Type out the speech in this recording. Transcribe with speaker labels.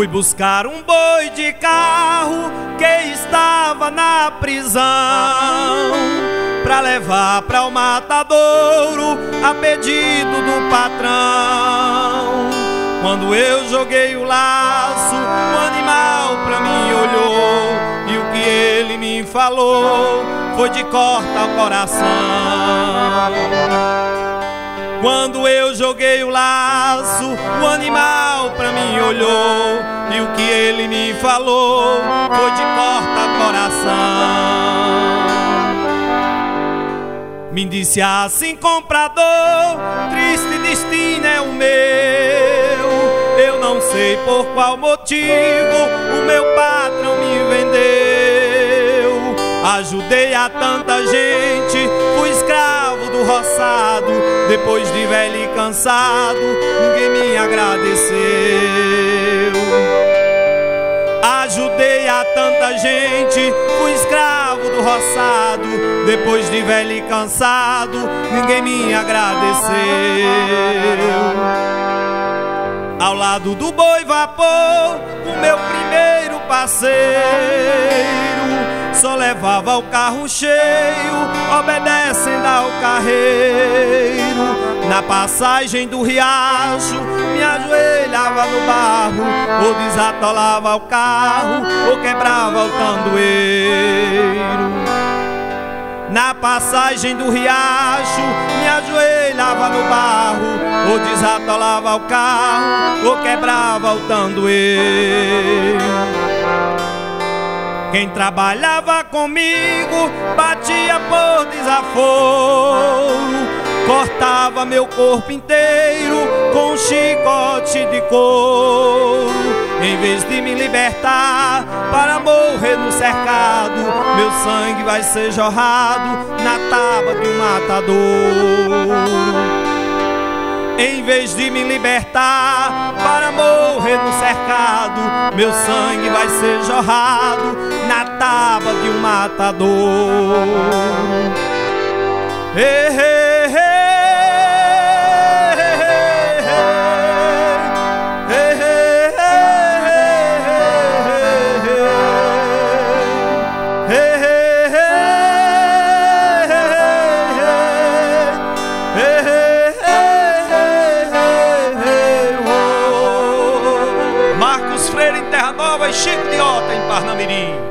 Speaker 1: Fui buscar um boi de carro que estava na prisão, pra levar pra o matadouro a pedido do patrão. Quando eu joguei o laço, o animal pra mim olhou, e o que ele me falou foi de cortar o coração. Quando eu joguei o laço, o animal pra mim olhou, e o que ele me falou foi de cortar o coração. Me disse assim: comprador, triste destino é o meu. Eu não sei por qual motivo o meu patrão me vendeu. Ajudei a tanta gente, fui escravo do roçado. Depois de velho e cansado, ninguém me agradeceu. Ajudei a tanta gente, fui escravo do roçado. Depois de velho e cansado, ninguém me agradeceu. Ao lado do boi vapor, o meu primeiro parceiro só levava o carro cheio, obedecendo ao carreiro. Na passagem do riacho, me ajoelhava no barro, ou desatolava o carro, ou quebrava o tandoeiro. Na passagem do riacho, me ajoelhava no barro, ou desatolava o carro, ou quebrava o tandoeiro. Quem trabalhava comigo batia por desaforo, cortava meu corpo inteiro com um chicote de couro. Em vez de me libertar para morrer no cercado, meu sangue vai ser jorrado na tábua de um matadouro. Em vez de me libertar para morrer no cercado, meu sangue vai ser jorrado na tábua de um matadouro. Hey, hey, hey. Marcos Freire em Terra Nova e Chico de Ota em Parnamirim.